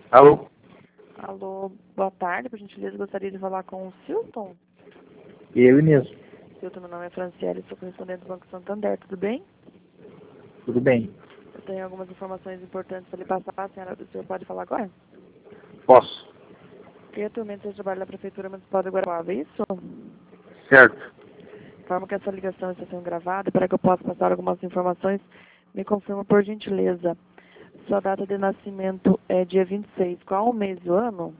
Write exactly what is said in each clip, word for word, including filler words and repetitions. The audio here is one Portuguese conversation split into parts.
Alô? Alô, boa tarde, por gentileza, gostaria de falar com o Silton. Ele mesmo. Silton, meu nome é Franciele, sou correspondente do Banco Santander, tudo bem? Tudo bem? Eu tenho algumas informações importantes para lhe passar, a senhora, o senhor pode falar agora? Posso. Porque atualmente você trabalha na Prefeitura Municipal de Guarapuava, é isso? Certo. Informo que essa ligação está sendo gravada, para que eu possa passar algumas informações, me confirma por gentileza. Sua data de nascimento é dia vinte e seis, qual o mês do ano?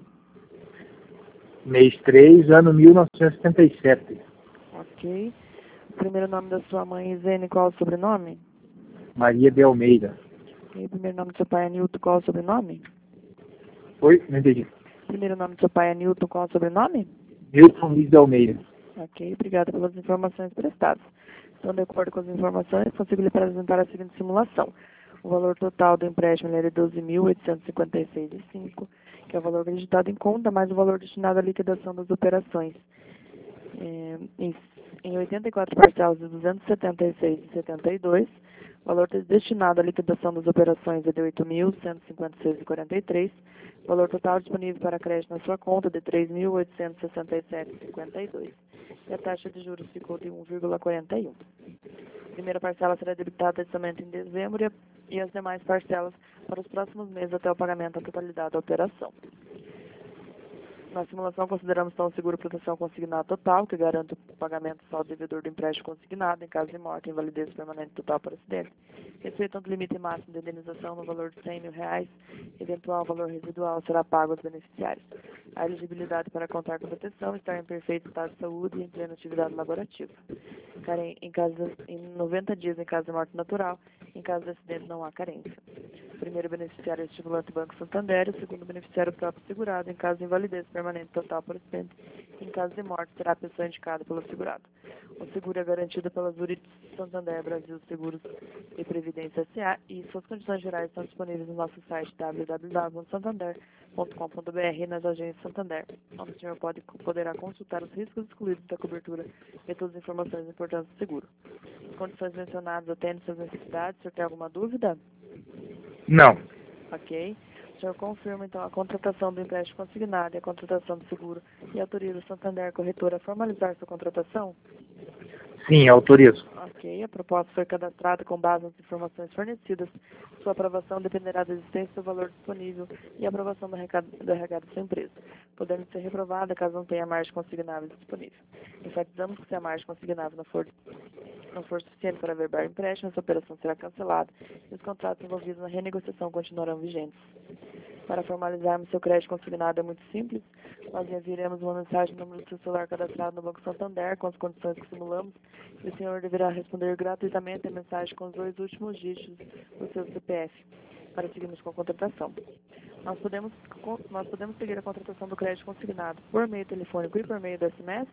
Mês três, ano mil novecentos e setenta e sete. Ok. O primeiro nome da sua mãe, Zene, qual o sobrenome? Maria de Almeida. E o primeiro nome do seu pai é Nilton, qual o sobrenome? Oi? Não entendi. O primeiro nome do seu pai é Nilton, qual o sobrenome? Nilton Luiz de Almeida. Ok, obrigada pelas informações prestadas. Então, de acordo com as informações, consigo lhe apresentar a seguinte simulação. O valor total do empréstimo é de doze mil oitocentos e cinquenta e seis vírgula cinco, que é o valor acreditado em conta, mais o valor destinado à liquidação das operações. É, em, em oitenta e quatro parcelas de duzentos e setenta e seis vírgula setenta e dois, o valor destinado à liquidação das operações é de oito mil cento e cinquenta e seis vírgula quarenta e três, o valor total disponível para crédito na sua conta de três mil oitocentos e sessenta e sete vírgula cinquenta e dois. E a taxa de juros ficou de um vírgula quarenta e um. A primeira parcela será debitada somente em dezembro e, a, e as demais parcelas para os próximos meses até o pagamento da totalidade da operação. Na simulação, consideramos então o seguro proteção consignado total, que garante o pagamento só ao devedor do empréstimo consignado em caso de morte, invalidez permanente total por acidente, respeitando o limite máximo de indenização no valor de cem mil reais, eventual valor residual será pago aos beneficiários. A elegibilidade para contar com proteção está em perfeito estado de saúde e em plena atividade laborativa. Em, caso, em noventa dias em caso de morte natural, em caso de acidente não há carência. O primeiro beneficiário é o estimulante Banco Santander, o segundo beneficiário é o próprio segurado, em caso de invalidez permanente total por acidente. Em caso de morte, será a pessoa indicada pelo segurado. O seguro é garantido pela Zurich Santander Brasil Seguros e Previdência S A e suas condições gerais estão disponíveis no nosso site w w w ponto santander ponto com ponto b r e nas agências Santander, onde o senhor pode, poderá consultar os riscos excluídos da cobertura e todas as informações importantes do seguro. As condições mencionadas atendem suas necessidades. O senhor tem alguma dúvida? Não. Ok. O senhor confirma, então, a contratação do empréstimo consignado e a contratação do seguro e autoriza o Santander Corretora a formalizar sua contratação? Sim, autorizo. Ok. A proposta foi cadastrada com base nas informações fornecidas. Sua aprovação dependerá da existência do valor disponível e a aprovação do R H da sua empresa, podendo ser reprovada caso não tenha margem consignável disponível. Enfatizamos que se a margem consignável não for não for suficiente para averbar o empréstimo, essa operação será cancelada e os contratos envolvidos na renegociação continuarão vigentes. Para formalizarmos seu crédito consignado é muito simples. Nós enviaremos uma mensagem no número do seu celular cadastrado no Banco Santander com as condições que simulamos e o senhor deverá responder gratuitamente a mensagem com os dois últimos dígitos do seu C P F para seguirmos com a contratação. Nós podemos, nós podemos seguir a contratação do crédito consignado por meio telefônico e por meio do S M S?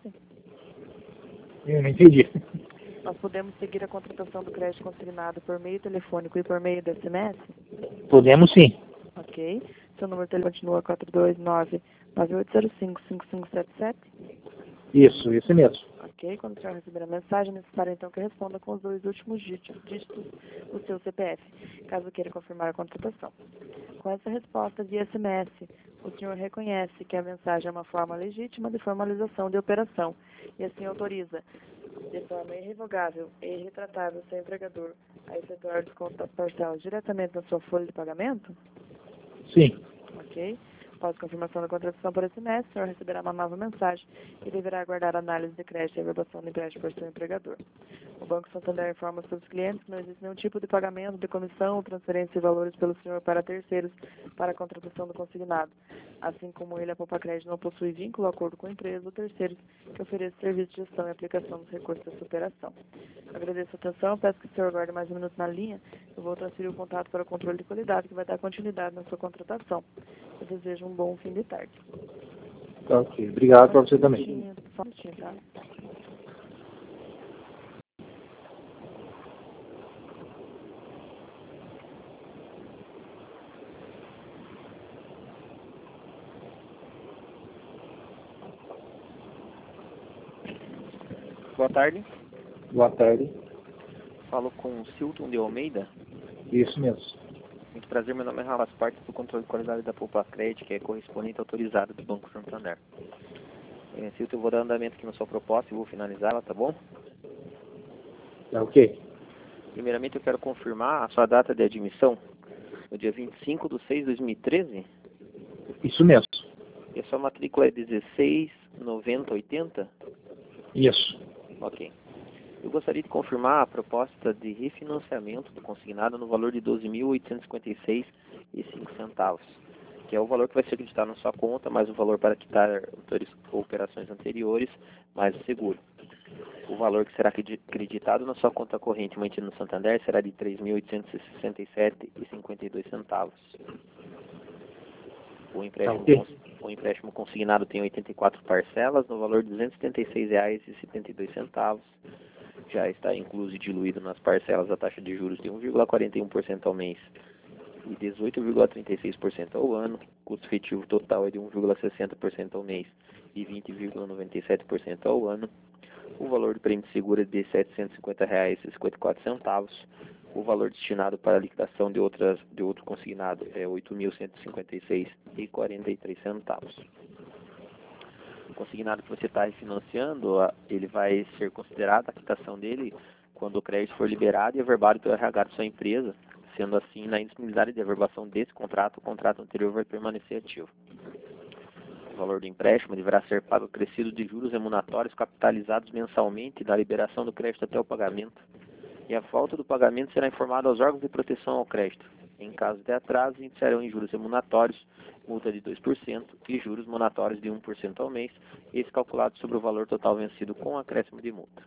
Eu não entendi. Nós podemos seguir a contratação do crédito consignado por meio telefônico e por meio do S M S? Podemos sim. Ok. Seu número de telefone continua quatro dois nove, nove oito zero cinco, cinco cinco sete sete? Isso, isso mesmo. Ok. Quando o senhor receber a mensagem, é necessário então que responda com os dois últimos dígitos, dígitos do seu C P F, caso queira confirmar a contratação. Com essa resposta via S M S, o senhor reconhece que a mensagem é uma forma legítima de formalização de operação e assim autoriza, de forma irrevogável e irretratável, seu empregador a efetuar o desconto das parcelas diretamente na sua folha de pagamento? Sim. Ok. Após confirmação da contratação por S M S, o senhor receberá uma nova mensagem e deverá aguardar a análise de crédito e averbação do empréstimo por seu empregador. O Banco Santander informa aos seus clientes que não existe nenhum tipo de pagamento de comissão ou transferência de valores pelo senhor para terceiros para a contratação do consignado. Assim como ele, a Poupa Crédito não possui vínculo ou acordo com empresas ou terceiros que ofereçam serviço de gestão e aplicação dos recursos da sua operação. Agradeço a atenção, peço que o senhor aguarde mais um minuto na linha. Eu vou transferir o contato para o controle de qualidade, que vai dar continuidade na sua contratação. Eu desejo um bom fim de tarde. Ok, obrigado para você também. Só um minutinho, tá? Boa tarde. Boa tarde. Falo com o Silton de Almeida. Isso mesmo. Muito prazer, meu nome é Rafa, parte do controle de qualidade da Poupa-Cred, que é correspondente autorizado do Banco Santander. É, se eu vou dar andamento aqui na sua proposta e vou finalizá-la, tá bom? Tá ok. Primeiramente eu quero confirmar a sua data de admissão, no dia vinte e cinco de seis de dois mil e treze. Isso mesmo. E a sua matrícula é dezesseis noventa oitenta? Isso. Ok. Eu gostaria de confirmar a proposta de refinanciamento do consignado no valor de doze mil oitocentos e cinquenta e seis reais e cinco centavos, que é o valor que vai ser acreditado na sua conta, mais o valor para quitar operações anteriores, mais o seguro. O valor que será acreditado na sua conta corrente mantida no Santander será de três mil oitocentos e sessenta e sete reais e cinquenta e dois centavos. O empréstimo, okay. cons o empréstimo consignado tem oitenta e quatro parcelas no valor de duzentos e setenta e seis reais e setenta e dois centavos. Já está incluso e diluído nas parcelas a taxa de juros de um vírgula quarenta e um por cento ao mês e dezoito vírgula trinta e seis por cento ao ano. O custo efetivo total é de um vírgula sessenta por cento ao mês e vinte vírgula noventa e sete por cento ao ano. O valor do prêmio de seguro é de setecentos e cinquenta reais e cinquenta e quatro centavos. O valor destinado para a liquidação de, outras, de outro consignado é oito mil cento e cinquenta e seis reais e quarenta e três centavos. O consignado que você está refinanciando, ele vai ser considerado a quitação dele quando o crédito for liberado e averbado pelo R H da sua empresa. Sendo assim, na indisponibilidade de averbação desse contrato, o contrato anterior vai permanecer ativo. O valor do empréstimo deverá ser pago acrescido de juros remuneratórios capitalizados mensalmente da liberação do crédito até o pagamento. E a falta do pagamento será informado aos órgãos de proteção ao crédito. Em caso de atraso, iniciarão em juros remuneratórios, multa de dois por cento e juros monatórios de um por cento ao mês, esse calculado sobre o valor total vencido com acréscimo de multa.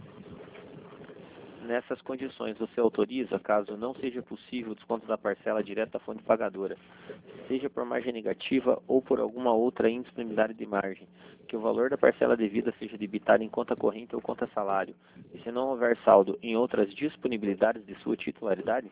Nessas condições, você autoriza, caso não seja possível o desconto da parcela direto da fonte pagadora, seja por margem negativa ou por alguma outra indisponibilidade de margem, que o valor da parcela devida seja debitado em conta corrente ou conta salário, e se não houver saldo em outras disponibilidades de sua titularidade?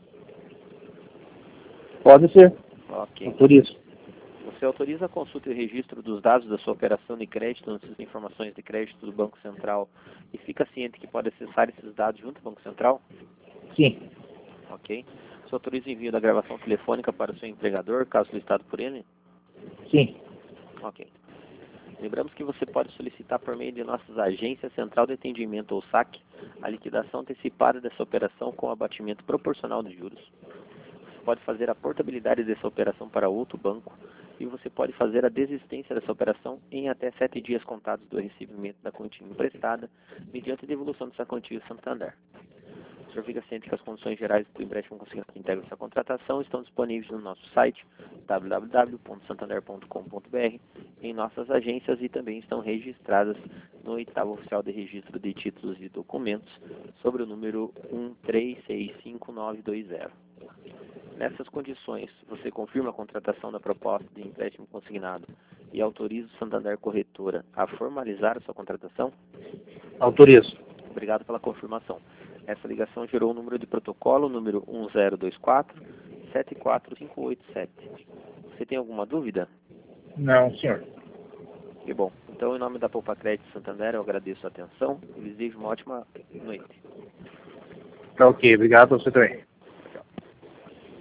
Pode ser. Ok. Autorizo. Você autoriza a consulta e registro dos dados da sua operação de crédito nas informações de crédito do Banco Central e fica ciente que pode acessar esses dados junto ao Banco Central? Sim. Ok. Você autoriza o envio da gravação telefônica para o seu empregador, caso solicitado por ele? Sim. Ok. Lembramos que você pode solicitar por meio de nossas agências Central de Atendimento ou S A C a liquidação antecipada dessa operação com abatimento proporcional de juros. Você pode fazer a portabilidade dessa operação para outro banco e você pode fazer a desistência dessa operação em até sete dias contados do recebimento da quantia emprestada, mediante a devolução dessa quantia ao Santander. O senhor fica ciente que as condições gerais do empréstimo consignado que integram essa contratação estão disponíveis no nosso site w w w ponto santander ponto com ponto b r, em nossas agências e também estão registradas no oitavo oficial de registro de títulos e documentos sobre o número um três seis cinco nove dois zero. Nessas condições, você confirma a contratação da proposta de empréstimo consignado e autoriza o Santander Corretora a formalizar a sua contratação? Autorizo. Obrigado pela confirmação. Essa ligação gerou o número de protocolo, número um zero dois quatro, sete quatro cinco oito sete. Você tem alguma dúvida? Não, senhor. Que bom. Então, em nome da Poupa-Cred Santander, eu agradeço a atenção e desejo uma ótima noite. Tá ok. Obrigado a você também.